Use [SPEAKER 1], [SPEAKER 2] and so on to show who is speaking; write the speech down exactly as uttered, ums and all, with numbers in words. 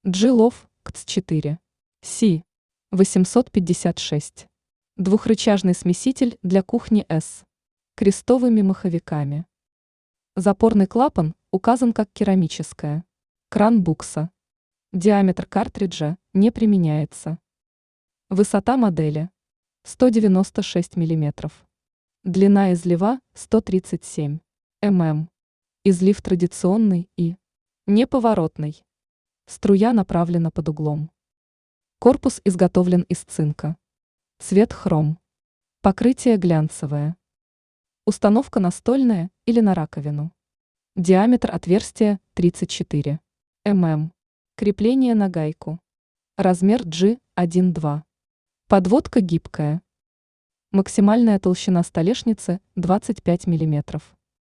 [SPEAKER 1] Джилов КЦ четыре. Си восемьсот пятьдесят шесть. Двухрычажный смеситель для кухни С. Крестовыми маховиками. Запорный клапан указан как керамическая. Кран букса. Диаметр картриджа не применяется. Высота модели сто девяносто шесть миллиметров. Длина излива сто тридцать семь миллиметров. Излив традиционный и неповоротный. Струя направлена под углом. Корпус изготовлен из цинка. Цвет хром. Покрытие глянцевое. Установка настольная или на раковину. Диаметр отверстия тридцать четыре миллиметра. Крепление на гайку. Размер джи один два. Подводка гибкая. Максимальная толщина столешницы двадцать пять миллиметров.